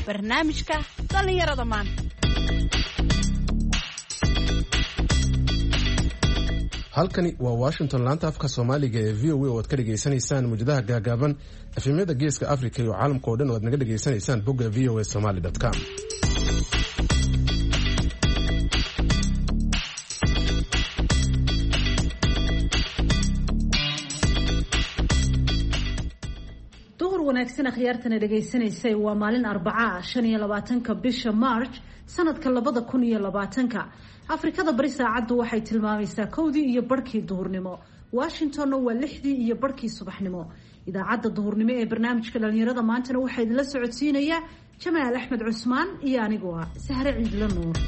barnaamijka dhalinyarada maanta. halkani waa Washington, laanta afka Soomaaliga ee VOA oo aad ka dhageysanaysaan mujadaha gaagaaban efemyada geeska Afrika iyo caalamka oo dhan oo aad naga dhageysanaysaan bogga voasomali.com. wanaagsan akhyaartana dhageysanaysay waa maalin Arbaca 25 bisha March sanadka 2020. Afrikada bari saacadu waxay tilmaamaysaa 1:00 iyo barkii duhurnimo. Washingtonna waa 6:00 iyo barkii subaxnimo. Idaacadda duhurnimo ee barnaamijka dhalinyarada maantana waxay idila socodsiinaya Jamaal Axmed Cusmaan iyo anigu Sahre Ciidla Nuur.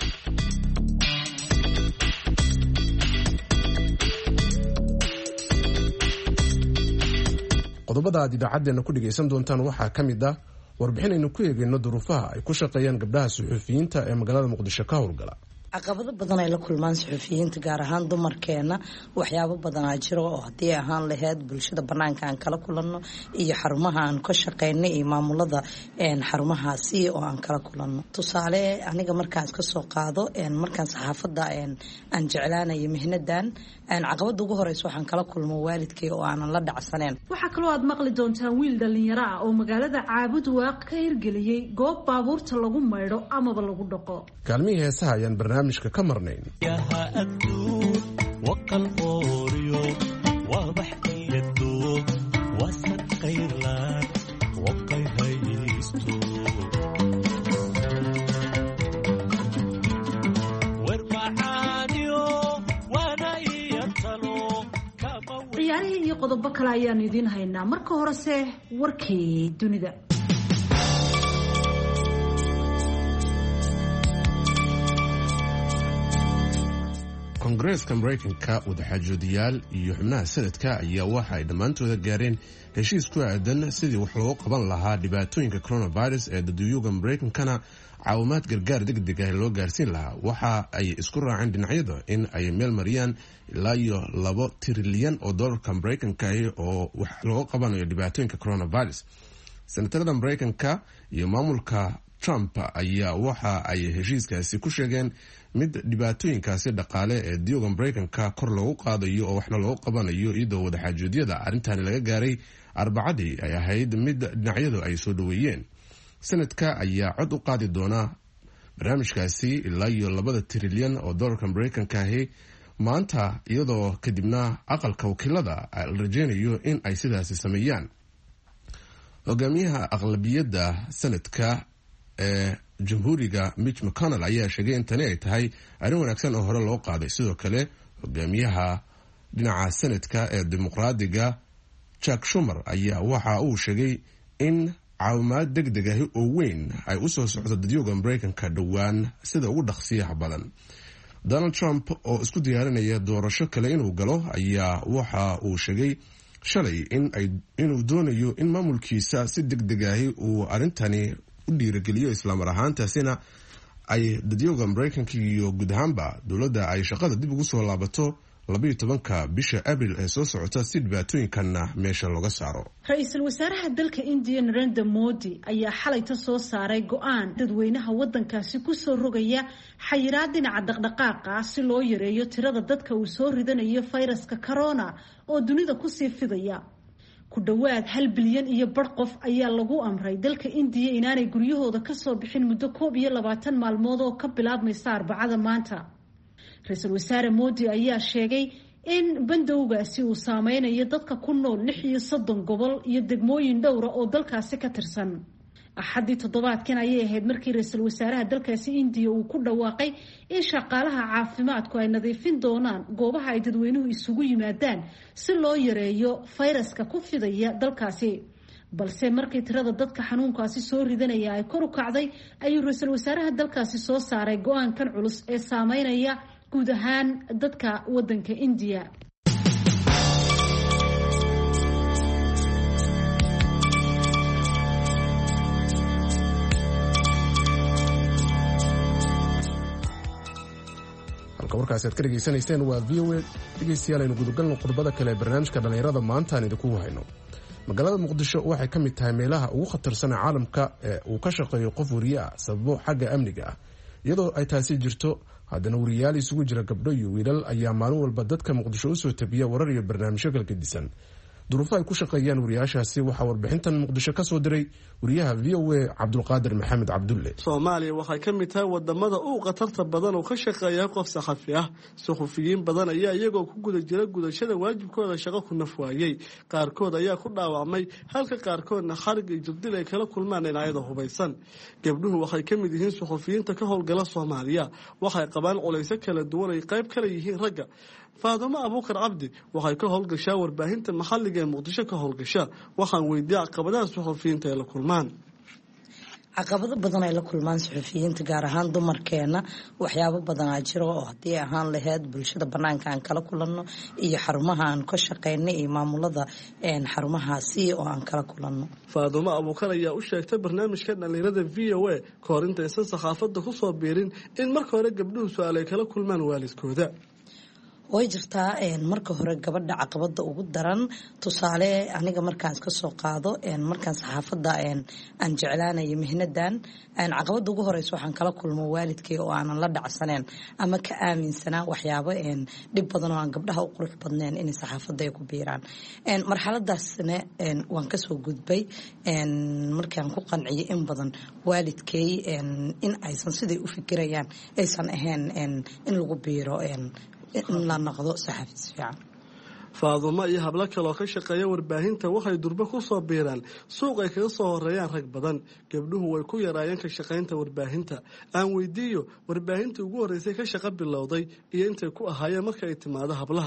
qodobada aad idaacadeena ku dhageysan doontaan waxaa ka mid ah warbixin aynu ku eegayno duruufaha ay ku shaqeeyaan gabdhaha suxufiyiinta ee magaalada Muqdisho ka howlgala. caqabado badan ay la kulmaan suxufiyiinta gaar ahaan dumarkeena waxyaabo badan aa jiro oo haddii ahaan lahayd bulshada banaanka aan kala kulanno iyo xarumaha aan ka shaqeyno iyo maamulada xarumahaasi oo aan kala kulanno. Tusaale aniga markaan iska soo qaado markaan saxaafadda aan jeclaanayo mihnadan caqabada ugu horeysa waxaan kala kulmo waalidkay oo aanan la dhacsaneyn. waxaa kaloo aad maqli doontaan wiil dhalinyaro ah oo magaalada Caabud Waaq ka hirgeliyay goob baabuurta lagu maydho amaba lagu dhaqo. kaalmihii heesaha ayaan barnaamijka ka marnayn. ciyaarihii iyo qodobo kale ayaan idiin haynaa. marka horese warkii dunida. Kongareeska Mareykanka wadaxaajoodiyaal iyo xubnaha sanadka ayaa waxa ay dhammaantooda gaareen heshiis ku aadan sidii wax looga qaban lahaa dhibaatooyinka coronavirus ee dadweynaha Mareykankana caawimaad gargaar degdeg ah loo gaarsiin lahaa. waxa ay isku raaceen dhinacyada in ay meel mariyaan ilaa iyo $2 trilyan oo dollarka Mareykanka oo wax looga qabanayo dhibaatooyinka coronavirus. Senatarada Mareykanka iyo maamulka Trump ayaa waxa ay heshiiskaasi ku sheegeen mid dhibaatooyinkaasi dhaqaale ee dioga Mareykanka kor loogu qaadayo oo waxna loogu qabanayo iyadoo wadaxaajoodiyada arrintan laga gaaray Arbacadii ay ahayd mid dhinacyadu ay soo dhaweeyeen. sanadka ayaa cod u qaadi doona barnaamijkaasi ilaa iyo $2 trilyan oo dollarka Mareykanka maanta iyadoo kadibna aqalka wakiilada la rajeynayo in ay sidaasi sameeyaan. hogaamiyaha aqlabiyadda sanadka ee jamhuuriga Mitch McConnell ayaa sheegay in tani ay tahay arrin wanaagsan oo hore loo qaaday. sidoo kale hogaamiyaha dhinaca sanadka ee dimuqraadiga Chuck Schumer ayaa waxa uu sheegay in caawimaad degdeg ah oo weyn ay u soo socdo dadweynaha Mareykanka dhowaan sida ugu dhaqsiyaha badan. Donald Trump oo isku diyaarinaya doorasho kale inuu galo ayaa waxa uu sheegay shalay inuu doonayo in maamulkiisa si degdeg ah uu arintani u dhiirigeliyo isla mar ahaantaasina ay dadweynaha Mareykanka iyo guud ahaanba dowladda ay shaqada dib ugu soo laabato 12 bisha Abriil ee soo socota si dhibaatooyinkanna meesha looga saaro. Ra'iisul Wasaaraha dalka India Narendra Modi ayaa xalay soo saaray go'aan dadweynaha wadankaasi ku soo rogaya xayiraad dhinaca dhaqdhaqaaqa si loo yareeyo tirada dadka uu soo ridanayo fayraska corona oo dunida ku sii fidaya. ku dhawaad 1 bilyan iyo bar qof ayaa lagu amray dalka India inaanay guryahooda ka soo bixin muddo 21 maalmood oo ka bilaabmaysa Arbacada maanta. Ra'iisul Wasaare Modi ayaa sheegay in bandowgaasi uu saameynayo dadka ku nool 36 gobol iyo degmooyin dhowr ah oo dalkaasi ka tirsan. Axadii toddobaadkan ayay ahayd markii ra'iisul wasaaraha dalkaasi India uu ku dhawaaqay in shaqaalaha caafimaadku ay nadiifin doonaan goobaha ay dadweynuhu isugu yimaadaan si loo yareeyo fayraska ku fidaya dalkaasi. balse markii tirada dadka xanuunkaasi soo ridanaya ay kor u kacday ayuu ra'iisul wasaaraha dalkaasi soo saaray go'aankan culus ee saameynaya guud ahaan dadka wadanka India. warkaasi aad ka dhageysanayseen waa VOA. dhegeystayaal aynu gudagalno qodobada kale ee barnaamijka dhalinyarada maanta aan idinku hayno. magaalada muqdisho waxay ka mid tahay meelaha ugu khatarsan caalamka ee uu ka shaqeeyo qof wariye ah sababo xagga amniga ah. iyadoo ay taasi jirto haddana wariyaal isugu jira gabdho iyo wiilal ayaa maalin walba dadka muqdisho usoo tabiya warar iyo barnaamijyo kala gedisan. duruufo ay ku shaqeeyaan wariyaashaasi waxaa warbixintan muqdisho ka soo diray wariyaha VOA cabdulqaadir maxamed cabdulle. Soomaaliya waxay ka mid tahay wadamada ugu khatarta badan oo ka shaqeeya qof saxafi ah. Suxufiyiin badan ayaa iyagoo ku guda jira gudashada waajibkooda shaqo ku naf waayay. Qaarkood ayaa ku dhaawacmay halka qaarkoodna xarig iyo jirdil ay kala kulmaan dhinacyada hubaysan. Gabdhuhu waxay ka mid yihiin suxufiyiinta ka howlgala Soomaaliya. Waxay qabaan culaysyo kala duwan ay qayb kala yihiin ragga. Faadumo Abuukar Cabdi waxay ka howlgashaa warbaahinta maxalliga ee Muqdisho ka howlgasha. waxaan weydiiyay caqabadaha suxufiyiinta ay la kulmaan. caqabado badan ay la kulmaan suxufiyiinta gaar ahaan dumarkeena waxyaabo badan jiro oo hadii ahaan lahayd bulshada banaanka aan kala kulanno iyo xarumaha aan ka shaqeynay iyo maamulada xarumahaasi oo aan kala kulanno. Faadumo Abuukar ayaa u sheegtay barnaamijka dhalinyarada VOA kahor intaysan saxaafadda ku soo biirin in marka hore gabdhuhu su'aal ay kala kulmaan waalidkooda. way jirtaa marka hore gabadha caqabada ugu daran tusaale aniga markaan iska soo qaado markaan saxaafadda aan jeclaanayo mihnadan caqabada ugu horeysa waxaan kala kulmo waalidkay oo aanan la dhacsaneen ama ka aaminsanaa waxyaabo dhib badan oo aan gabdhaha u qurux badneen in saxaafadda ay ku biiraan. marxaladaasna waan ka soo gudbay markaan ku qanciyay in badan waalidkay in aysan siday u fikirayaan aysan ahayn in lagu biiro in la noqdo saxafi fiican. Faadumo iyo hablo kale oo ka shaqeeya warbaahinta waxay durba ku soo biiraan suuq ay kaga soo horeeyaan rag badan. Gabdhuhu way ku yaraayeen ka shaqeynta warbaahinta. aan weydiiyo warbaahinta ugu horeysay ka shaqo bilowday iyo intay ku ahaayeen marka ay timaado hablaha.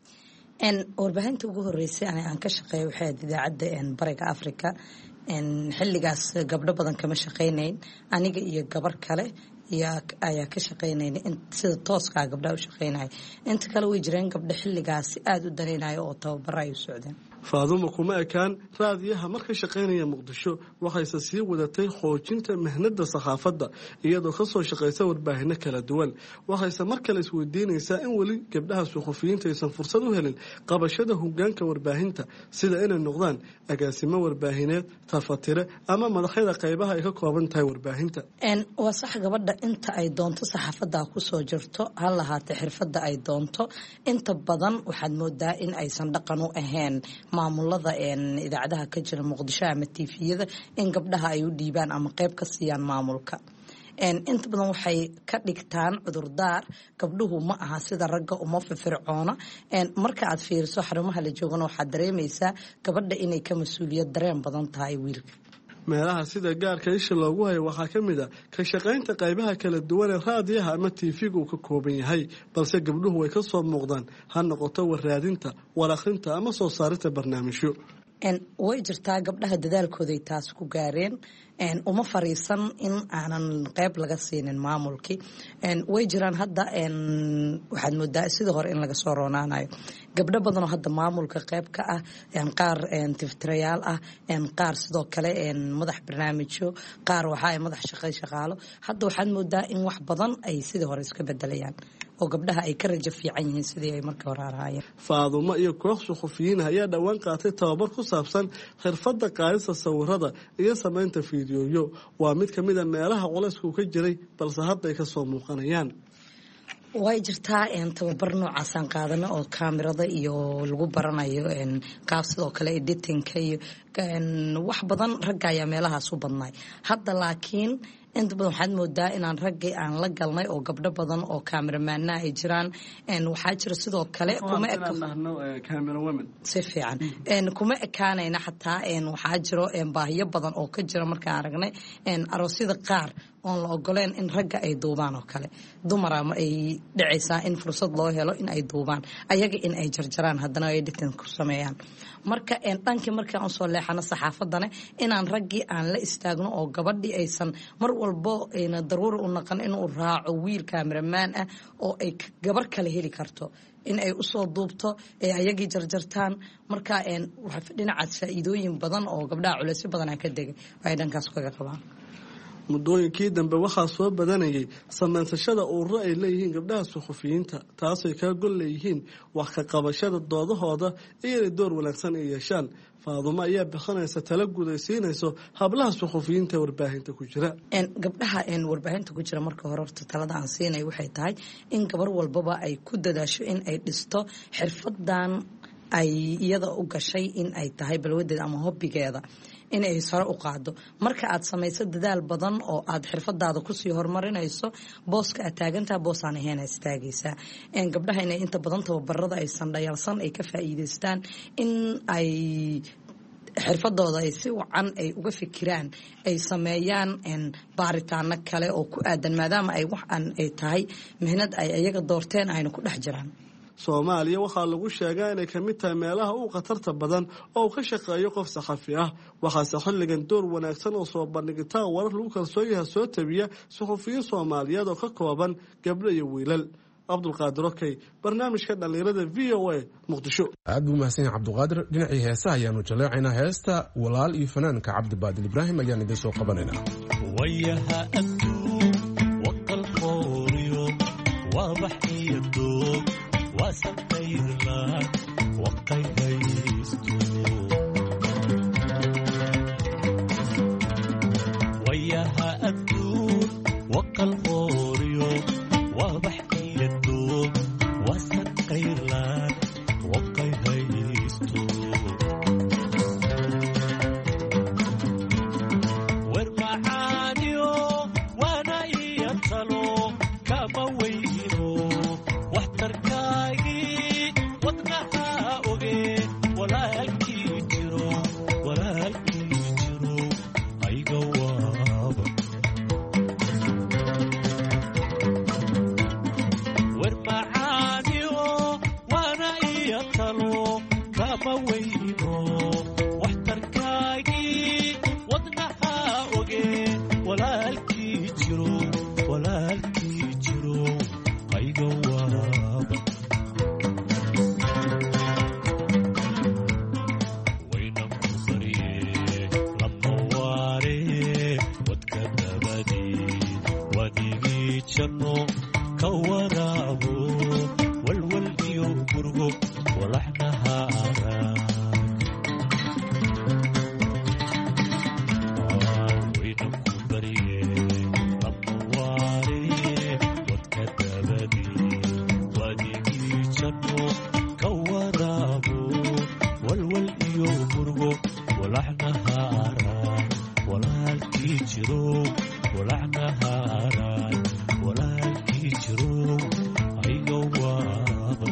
warbaahinta ugu horeysay aan ka shaqeeyo waxay idaacadda bariga Afrika. xilligaas gabdho badan kama shaqeynayn aniga iyo gabar kale ayaa ka shaqeynayna sida tooska gabdhaha u shaqeynay inta kale way jireen gabdho xilligaas aad u daneynayo oo tababar ay u socdeen. Faadumo kuma ekaan raadiyaha marka shaqeynaya Muqdisho waxayse sii wadatay xoojinta mihnada saxaafadda iyadoo ka soo shaqeysa warbaahinno kala duwan. waxayse mar kale isweydiinaysaa in weli gabdhaha suxufiyiinta aysan fursad u helin qabashada hoggaanka warbaahinta sida inay noqdaan agaasimo warbaahineed, tafatire ama madaxyada qaybaha ay ka kooban tahay warbaahinta. waa sax gabadha inta ay doonto saxaafadda ku soo jirto ha lahaatee xirfadda ay doonto inta badan waxaad moodaa in aysan dhaqan u ahayn maamulada idaacadaha ka jira Muqdisho ama TV-yada in gabdhaha ay u dhiibaan ama qayb ka siiyaan maamulka. inta badan waxay ka dhigtaan cudurdaar gabdhuhu ma aha sida ragga uma firfircoona. marka aad fiiriso xarumaha la joogana waxaad dareemaysaa gabadha inay ka mas'uuliyad dareen badan tahay wiilka. meelaha sida gaarka isha loogu hayo waxaa ka mid ah ka shaqaynta qaybaha kala duwan ee raadiyaha ama TV-gu ka kooban yahay balse gabdhuhu way ka soo muuqdaan ha noqoto warraadinta, war akhrinta ama soo saarinta barnaamijyo. way jirtaa gabdhaha dadaalkooday taas ku gaareen uma fariisan in aanan qayb laga siinin maamulkii. way jiraan hadda waxaad moodaa sida hore in laga soo roonaanayo gabdho badan oo hadda maamulka qayb ka ah qaar tiftirayaal ah qaar sidoo kale madax barnaamijyo qaar waxa ay madax shaqaalo hadda waxaad moodaa in wax badan ay sida hore iska bedelayaan oo gabdhaha ay ka rajo fiican yihiin sidii ay markii hore ahaayeen. Faadumo iyo koox suxufiyiin ayaa dhawaan qaatay tababar ku saabsan xirfadda qaadista sawirada iyo samaynta fiidiyoyo. waa mid ka mid ah meelaha culaysku ka jiray balse hadda ay ka soo muuqanayaan. way jirtaa tababar noocaasaan qaadana oo kaamirada iyo lagu baranayo qaab sidoo kale editingka iyo wax badan ragga ayaa meelahaas u badnay hadda laakiin inta badan waxaad moodaa inaan raggii aan la galnay oo gabdho badan oo kaameramanna ay jiraan. waxaa jira sidoo kale si fiican kuma ekaanayna xataa waxaa jiro baahiyo badan oo ka jira markaan aragnay aroosyada qaar oon la ogoleen in ragga ay duubaan oo kale dumara ma ay dhacaysaa in fursad loo helo in ay duubaan ayaga in ay jarjaraan haddana ay editing ku sameeyaan. marka dhankii markaan u soo leexano saxaafaddana inaan raggii aan la istaagno oo gabadhii aysan mar walbo ayna daruuri u naqan inuu raaco wiil kaameramaan ah oo ay gabar kale heli karto in ay usoo duubto ee ayagii jarjartaan. marka dhinacaas faa'iidooyin badan oo gabdhaha culaysyo badan ka degay ay dhankaas kaga qabaan. muddooyinkii dambe waxaa soo badanayay samaysashada ururo ay leeyihiin gabdhaha suxufiyiinta taasay kaa gol leeyihiin wax ka qabashada doodahooda iyo inay door wanaagsan ay yeeshaan. Faadumo ayaa bixinaysa tala gudaysiinayso hablaha suxufiyiinta warbaahinta ku jira. Gabdhaha warbaahinta ku jira marka hore horta talada aan siinay waxay tahay in gabar walbaba ay ku dadaasho in ay dhisto xirfadan ay iyada u gashay in ay tahay balwadeeda ama hobbigeeda in ay sare u qaado. Marka aad samayso dadaal badan oo aad xirfadaada kusii horumarinayso booska aad taagantaha boosaan ahayn aad istaagaysaa. Gabdhaha inay inta badan tababarada aysan dhayalsan ay ka faa'iidaystaan in ay xirfadooda ay si wacan ay uga fikiraan ay sameeyaan baaritaano kale oo ku aadan maadaama ay waxaan ay tahay mihnad ay iyaga doorteen ayna ku dhex jiraan. Soomaaliya waxaa lagu sheegaa inay ka mid tahay meelaha ugu khatarta badan oo ka shaqeeyo qof saxafi ah. Waxaase xilligan door wanaagsan oo soo bandhigitaan warar lagu kalsoon yahay soo tabiya suxufiyiin Soomaaliyeed oo ka kooban gabdho iyo wiilal. Cabdulqaadir Okey, barnaamijka dhalinyarada VOA Muqdisho. aad buu mahadsan yahay Cabdulqaadir. dhinacii heesaha ayaanu jaleecaynaa. heesta walaal iyo fanaanka Cabdibaadil Ibraahim ayaan idin soo qabanaynaa. wayaha adduun waqal qooriyo waa baxiyado waa sabtayrlaan waqay haysto wayaha adduun waqal qooriyo waa baxiyado waa sabtayrlaan waqay haysto wer macaaniyo waana iyo talo kama weyno waxtarkaagii wadnaha oge walaalkii jiro ayga waaba wer macaaniyo waana iyo talo kama weyno waxtarkaagii wadnaha oge walaalkii jiro ayga waaba waynan ku barye lama waare wadka dabadii wadigii janno ka waraabo walwal iyo gurgo walaxnaha arag waynan ku barye lama waare wadka dabadii wadigii janno ka waraabo walwal iyo gurgo walaxnaha arag walaalkii jiro walaxnaha arag walaalkii jiro ayga waaba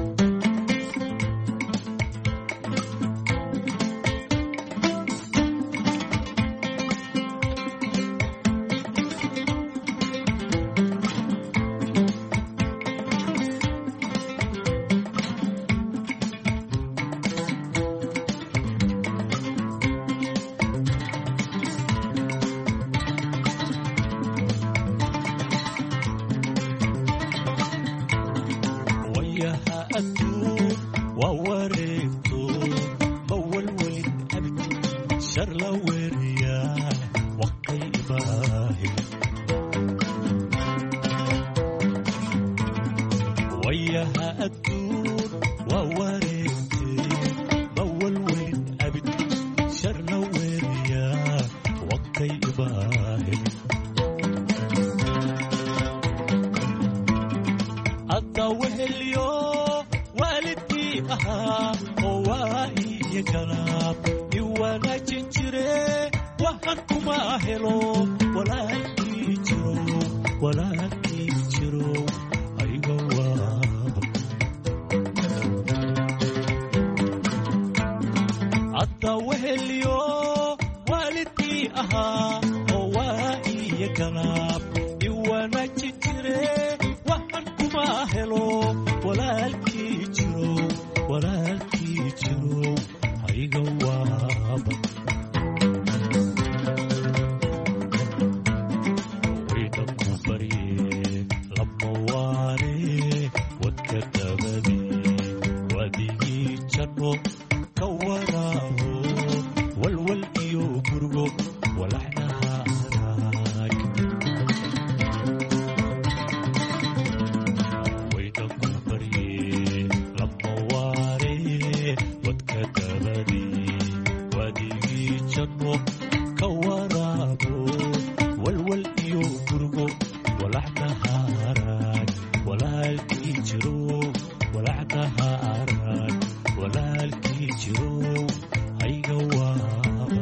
wayaha adduun waa wareegto ma walwalin abid shar la weeriyaa waqay ibaahi wayaha adduun waa wareegte ma walwalin abid shar la weeriyaa waqay ibaahi hadda wehelyo waalidkii ahaa oo waa iyo galaab i wanaajin jire waxan kuma helo walaalkii jiro ayga waaba hadda wehelyo waalidkii ahaa oo waa iyo galaab i wanaajin jire waxan kuma helo walaalkii jiro ayga waaba waynan ku barye lama waare wadka dabadii wadigii janno ka waraabo walwal iyo gurgo walaxnaha arag jiro walacdaha arag walaalkii jiro hayga waaba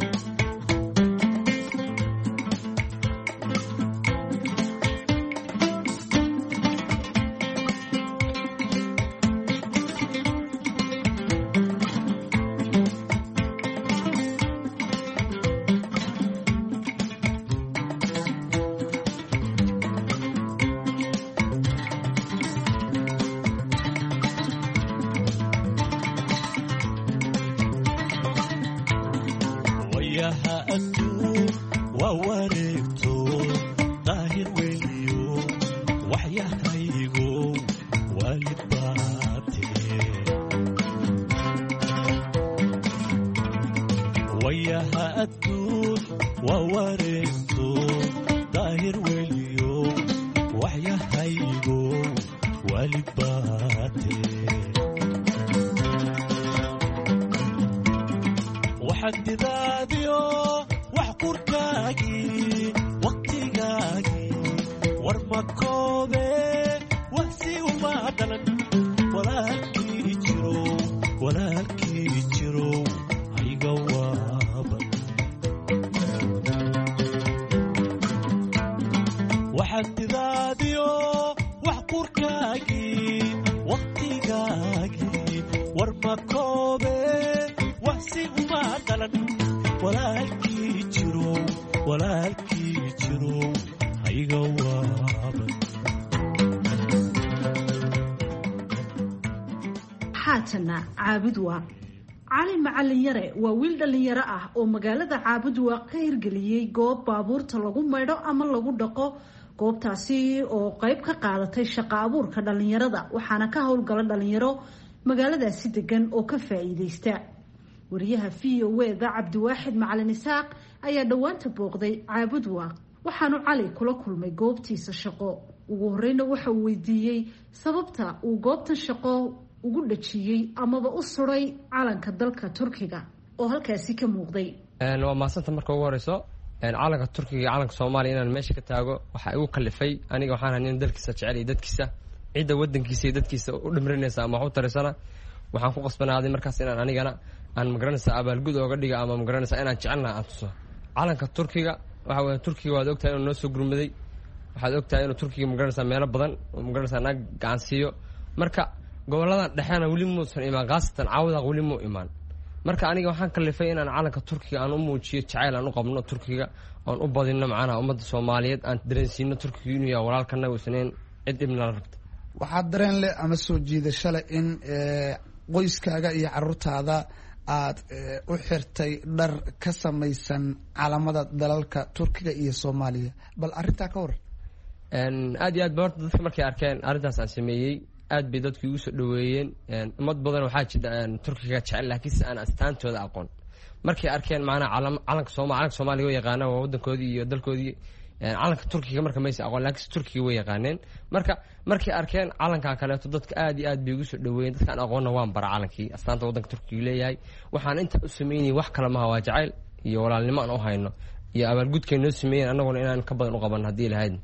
caabudwaaq cali macalin yare waa wiil dhalinyaro ah oo magaalada caabudwaaq ka hirgeliyey goob baabuurta lagu maydho ama lagu dhaqo goobtaasi oo qayb ka qaadatay shaqo abuurka dhalinyarada waxaana ka howlgala dhalinyaro magaaladaasi degan oo ka faa'iideysta wariyaha VOA-da cabdiwaaxid macalin isaaq ayaa dhowaanta booqday caabudwaaq waxaanu cali kula kulmay goobtiisa shaqo ugu horeyna waxa uu weydiiyey sababta uu goobtan shaqo ugu dhajiyey amaba u suray calanka dalka Turkiga oo halkaasi ka muuqday waa maasanta marka ugu horeyso calanka Turkiga iyo calanka Soomaaliya inaan meesha ka taago waxa igu kalifay aniga waxaan hanin dalkiisa jecel iyo dadkiisa ciida wadankiisa iyo dadkiisa u dhimrinaysa ama wax u tarisana waxaan ku qasbanaaday markaas inaan anigana aan magaranaysa abaalgud ooga dhiga ama magaranaysa inaan jecelnahay aan tuso calanka Turkiga waxa weeye Turkiga waad ogtahay inuu noo soo gurmaday waxaad ogtahay inuu Turkiga magaranaysa meelo badan magaranaysa naag gacan siiyo marka gobolada dhexena wali muusan imaan qaasatan caawadaaq wali muu imaan marka aniga waxaan kalifay inaan calanka Turkiga aan u muujiyo jacayl aan u qabno Turkiga aan u badino macnaha ummadda Soomaaliyeed aan dareensiino Turkiga inuu yahay walaalkana wisneen cid ibn la rabta waxaad dareen leh ama soo jiidasho leh in qoyskaaga iyo carruurtaada aad u xirtay dhar ka samaysan calamada dalalka Turkiga iyo Soomaaliya bal arinta ka war aad iyo aad boorta dadka markay arkeen arintaas aan sameeyay aad bay dadku igu soo dhaweeyeen umad badan waxaa jira Turkiga jecel laakiin aan astaantooda aqoon markay arkeen macna calanka Soomaaliya oo yaqaan waa wadankoodii iyo dalkoodii calanka Turkiga marka maysa aqoon laakiin Turkiga way yaqaaneen markay arkeen calanka kale dadka aad iyo aad bay igu soo dhaweeyeen dadka aan aqoonna waan bara calankii astaanta wadanka Turkiga leeyahay waxaan inta u sameeyay wax kale ma waa jacayl iyo walaalnimo aan u hayno iyo abaalgudkeena sameeyeen anaguna inaan ka badan u qaban hadii lahayd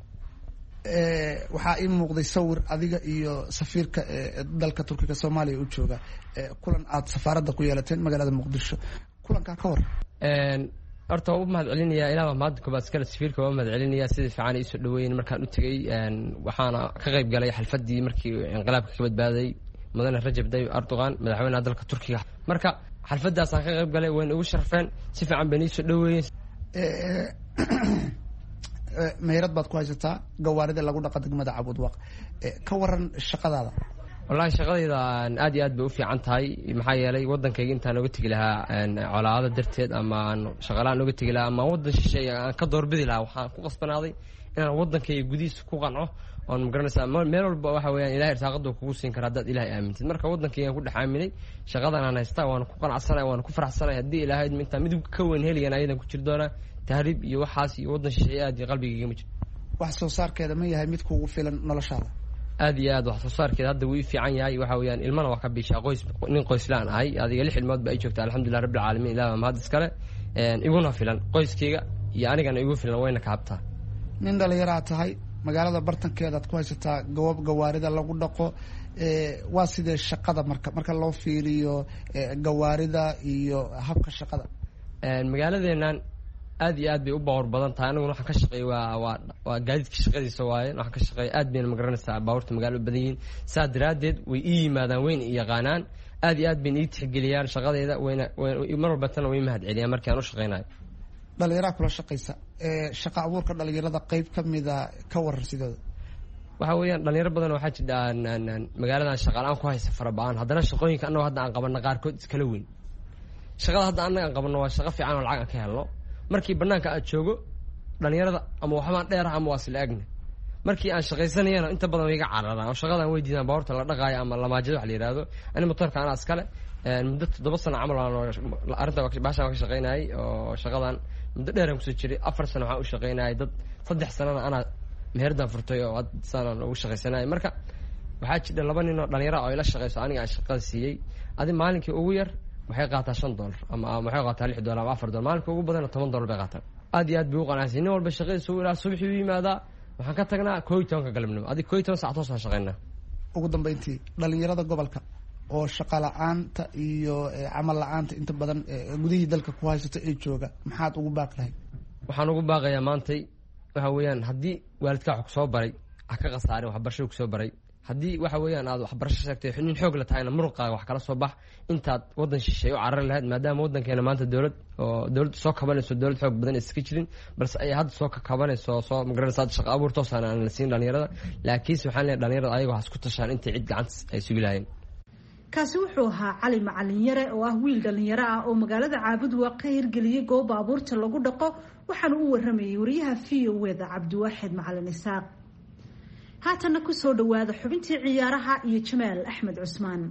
waxaa ii muuqday sawir adiga iyo safiirka dalka Turkiga Soomaaliya u jooga kulan aad safaaradda ku yeelateen magaalada Muqdisho kulanka ka war horta waa mahad celinaya ilaa mahad ku baaskala safiirka waa mahad celinaya sidii fiican ay soo dhaweeyeen markaan u tagay waxaana ka qayb galay xalfadii markii inqilaabka ka badbaaday mudane Rajab Tayyip Erdogan madaxweynaha dalka Turkiga marka xalfadaas aan ka qayb galay waan ugu sharfeen si fiican bay soo dhaweeyeen meerad baad ku haysataa gawaarida lagu dhaqo degmada Caabudwaaq ka waran shaqadaada wallahi shaqadayda aad iyo aad bay u fiican tahay maxaa yeelay wadankayga intaan uga tagi lahaa colaado darteed ama shaqalaan uga tagi lahaa ama wadan shisheeye aan ka doorbidi lahaa waxaan ku qasbanaaday inaan wadankayga gudihiisa ku qanco oon magaranaysaa meel walba waxa weeyaan ilaahay irsaaqada kugu siin kara haddaad ilaahay aamintid marka wadankayga ku dhex aaminay shaqadan aan haystaa waan ku qanacsanahay waan ku faraxsanahay haddii ilaahay intaa midib ka weyn heliyan ayadan ku jir doonaa tahriib iyo waxaas iyo wadan shisheeye aad iyo qalbigayga ma jiro wax soo saarkeeda ma yahay mid kugu filan noloshaada aad iyo aad wax soo saarkeeda hadda wuu fiican yahay waxa weeyaan ilmana wax ka bishaa qoys nin qoyslaan ahay adiga 6 ilmood ba ay joogtaa alxamdulillah rabbil caalamiin ilaaha mahad iskale iguna filan qoyskayga iyo anigana igu filan wayna ka habtaa nin dhalinyaro tahay magaalada bartankeeda aad ku haysataa goob gawaarida lagu dhaqo waa sidee shaqada marka loo fiiriyo gawaarida iyo habka shaqada? magaaladeenan aad iyo aad bay u baabuur badan tahay. aniguna waxaan ka shaqeey waa gaadiidka shaqadiisa waaye. waxaan ka shaqeey aad bayna magaranaysaa baabuurta magaalo u badan yihiin. saa daraaddeed way ii yimaadaan wayna i yaqaanaan aad iyo aad bayna ii tixgeliyaan shaqadeyda mar walbatana way mahad celiyaan markii aan u shaqeynayo. dhalinyaraha kula shaqaysa shaqa abuurka dhalinyarada qayb ka mida ka waran sidooda? waxa weeyaan dhalinyaro badan waxaa jira magaaladan shaqaal-aan ku haysa faraba-aan. haddana shaqooyinka annago hadda aan qabanno qaarkood iskala weyn. shaqada hadda annaga aan qabanno waa shaqo fiican oo lacag aan ka helno. markii banaanka aad joogo dhalinyarada ama waxbaan dheerah ama waa sila agna. markii aan shaqaysanayana inta badan way iga cararaan oo shaqadaan way diidaan baabuurta la dhaqaayo ama lamaajada wax la yihahdo. ani motorka anaa iskale muddo 7 sano camal arrinta baashaan waa ka shaqaynayay oo shaqadan muddo dheeraan kusoo jiray. 4 sano waxaan u shaqaynayay dad 3 sanana anaa meherdan furtay oo sanaan ugu shaqaysanayay. marka waxaa jira 2 nin oo dhalinyaro oo ila shaqayso aniga aan shaqada siiyey. adi maalinkii ugu yar waxay qaataa $5 ama waxay qaataa $6 ama $4. maalinkii ugu badan $10 bay qaataan. aad iyo aad bay u qanacsan. nin walba shaqadiisa ilaa subaxii u yimaadaa. waxaan ka tagnaa 12 galabnimo. adi 12 saac toos aan shaqaynaa. ugu dambeyntii dhalinyarada gobolka oo shaqa la-aanta iyo camal la-aanta inta badan gudihii dalka ku haysato ee jooga maxaad ugu baaqi lahayd? waxaan ugu baaqayaa maantay waxa weeyaan haddii waalidkaa wax kusoo baray ha ka khasaarin waxbarashada kusoo baray. haddii waxa weeyaan aad waxbarasho sheegtay nin xoog la tahayna muruqaaga wax kala soo bax intaad waddan shisheeye u carari lahayd. maadaama waddankeena maanta dowladda soo kabanayso dowlad xoog badan iska jirin balse ay hadda soo kabanayso soo magaranaysa shaqa abuur toosaan aan la siin dhalinyarada. laakiinse waxaan leeyahay dhalinyarada ayaga waxaas ku tashaan intay cid gacanta ay sugi lahayn. kaasi wuxuu ahaa cali macalin yare oo ah wiil dhalinyaro ah oo magaalada caabud waa ka hirgeliyey goob baabuurta lagu dhaqo. waxaana u waramayay wariyaha VOA-da cabdiwaaxid macalin isaaq. haatana kusoo dhawaada xubintii ciyaaraha iyo Jamaal Axmed Cusmaan.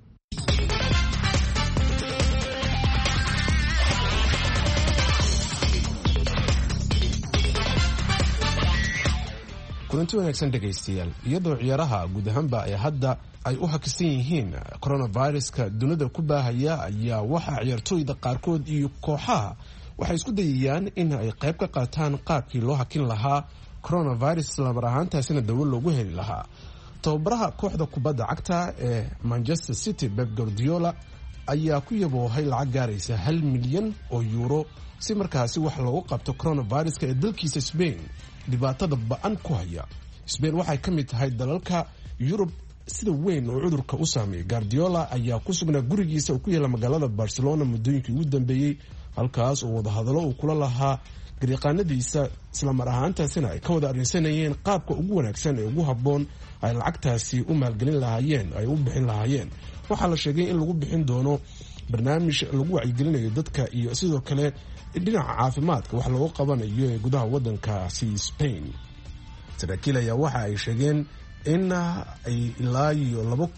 kulanti wanaagsan dhegaystayaal. iyadoo ciyaaraha guud ahaanba ay hadda ay u hakisan yihiin coronaviruska dunida ku baahaya ayaa waxaa ciyaartooyda qaarkood iyo kooxaha waxay isku dayayaan in ay qayb ka qaataan qaabkii loo hakin lahaa coronavirus islamar ahaantaasina dawo loogu heli lahaa. tababaraha kooxda kubadda cagta ee Manchester City Pep Guardiola ayaa ku yaboohay lacag gaaraysa €1 milyan si markaasi wax loogu qabto coronaviruska ee dalkiisa Spain dhibaatada ba'an ku haya. Spain waxay ka mid tahay dalalka Yurub sida weyn oo cudurka u saameeyay. Guardiola ayaa ku sugnaa gurigiisa oo ku yaala magaalada Barcelona muddooyinkii ugu dambeeyay halkaas oo wadahadalo uu kula lahaa gariiqaanadiisa islamar ahaantaasina ay ka wada arrinsanayeen qaabka ugu wanaagsan ee ugu habboon ay lacagtaasi u maalgelin lahaayeen ay u bixin lahaayeen. waxaa la sheegay in lagu bixin doono barnaamij lagu wacyigelinayo dadka iyo sidoo kale dhinaca caafimaadka wax loogu qabanayo ee gudaha waddankaasi Spain. saraakiil ayaa waxa ay sheegeen in ay ilaa iyo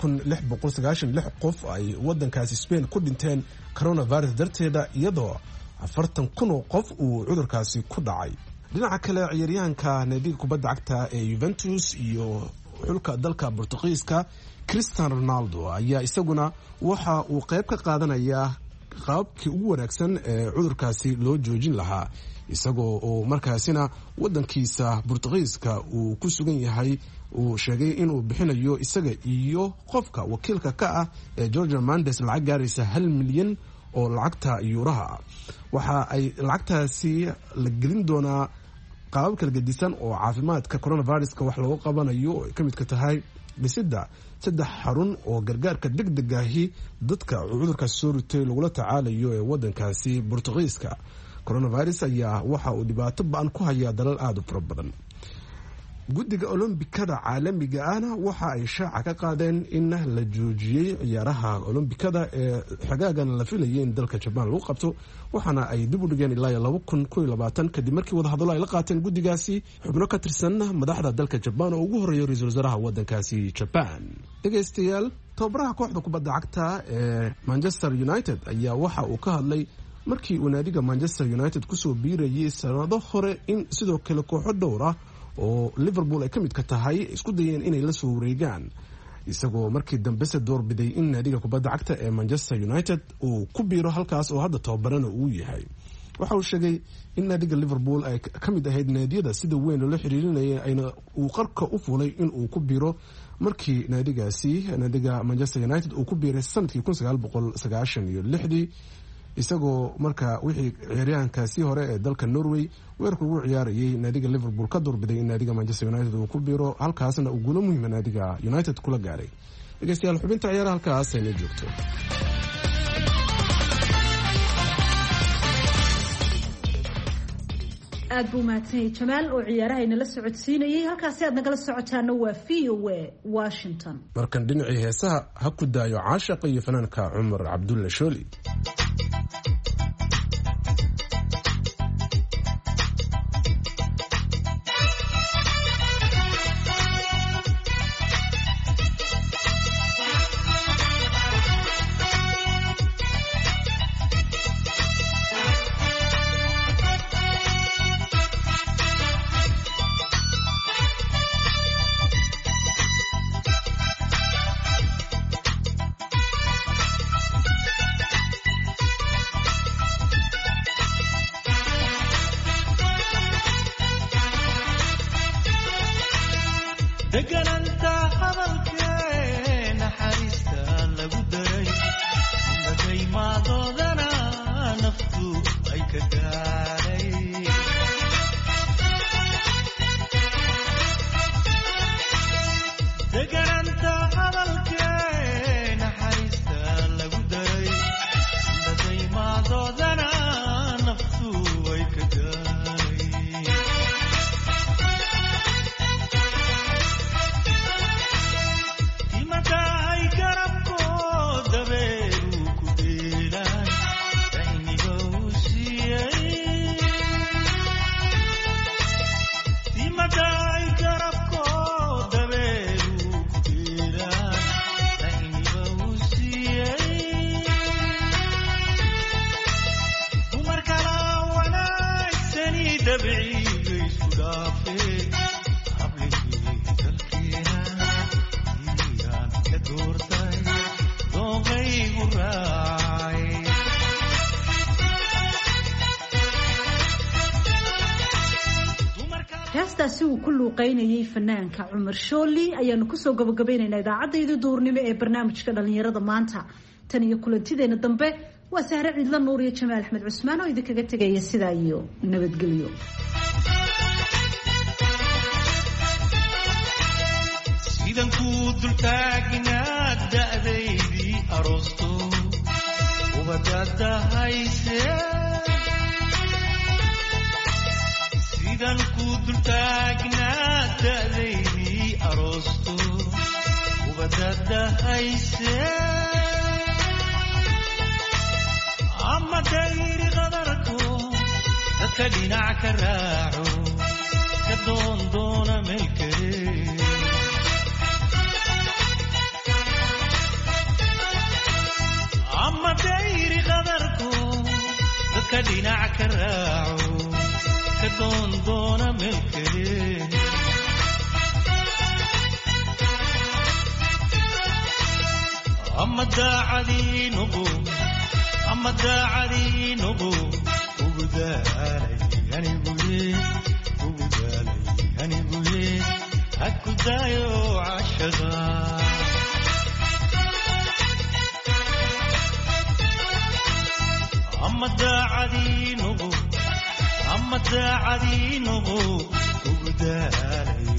2696 qof ay waddankaasi Spain ku dhinteen coronavirus darteeda iyadoo 40,000 oo qof uu cudurkaasi ku dhacay. dhinaca kale ciyaaryahanka naadiga kubadda cagta ee Juventus iyo xulka dalka Portugiiska Cristiano Ronaldo ayaa isaguna waxa uu qayb ka qaadanayaa qaabkii ugu wanaagsan ee cudurkaasi loo joojin lahaa isagoo oo markaasina waddankiisa Portugiiska uu ku sugan yahay. uu sheegay inuu bixinayo isaga iyo qofka wakiilka ka ah ee Jorge Mendes lacag gaaraysa €1 milyan oo lacagta yuuraha. waxa ay lacagtaasi la gelin doonaa qaabab kala gedisan oo caafimaadka coronaviruska wax loogu qabanayo oo ay ka mid ka tahay dhisidda 3 xarun oo gargaarka degdegaahi dadka cudurkaasi soo rutay lagula tacaalayo ee waddankaasi Portugiiska. coronavirus ayaa waxa uu dhibaato ba'an ku hayaa dalal aad u fara badan. guddiga olombikada caalamiga ahna waxa ay shaaca ka qaadeen in la joojiyey ciyaaraha olombikada ee xagaagan la filayay in dalka Japan lagu qabto waxaana ay dib u dhigeen ilaa 2022 kadib markii wadahadalo ay la qaateen guddigaasi xubno ka tirsan madaxda dalka Japan oo ugu horeeyo ra'iisul wasaaraha waddankaasi Japan. dhegaystayaal tababaraha kooxda kubadda cagta ee Manchester United ayaa waxa uu ka hadlay markii uu naadiga Manchester United kusoo biirayay sanado hore in sidoo kale kooxo dhowr ah oo Liverpool ay ka mid ka tahay isku dayeen inay la soo wareegaan isagoo markii dambe se doorbiday in naadiga kubadda cagta ee Manchester United uu ku biiro halkaas oo hadda tababarana uu yahay. waxa uu sheegay in naadiga Liverpool ay ka mid ahayd naadiyada sida weyn loo xiriirinayay ayna uu qarka u fuulay in uu ku biro markii naadiga Manchester United uu ku biiray sanadkii 1996 isagoo marka wixii ciyaaryahankaasi hore ee dalka Norway weerarka ugu ciyaarayay naadiga Liverpool ka doorbiday in naadiga Manchester United uu ku biro halkaasna uu guulo muhiim naadiga United kula gaaray. dhegeystayaal xubinta ciyaaraha halkaas ay joogto. aad buu mahadsanyahay Jamaal oo ciyaarahayna la socodsiinayay halkaasi aad nagala socotaana waa VOA Washington. markan dhinacii heesaha ha ku daayo caashiq iyo fanaanka Cumar Cabdulla Shooli. heestaasi uu ku luuqeynayay fanaanka Cumar Shooli ayaanu ku soo gabagabaynaynaa idaacadayda duurnimo ee barnaamijka dhalinyarada maanta tan iyo kulantideena dambe waa Sahre Ciidla Nuur iyo Jamaal Axmed Cusmaan oo idinkaga tagaya sidaa iyo nabadgelyo. sidan ku dul taagnaa da'daydii aroosto ubadada hayse sidan ku dul taagnaa da'daydii aroosto ubadada hayse ama dayri qadarko dadka dhinac ka raaco ka doondoona meel kale ama dayri qadarko dadka dhinac ka raaco ka doondoona meel kale ama daacadii nuqu ugu daalay aniguye ha ku daayo cashaqa ama daacadii nuqu ugu daalay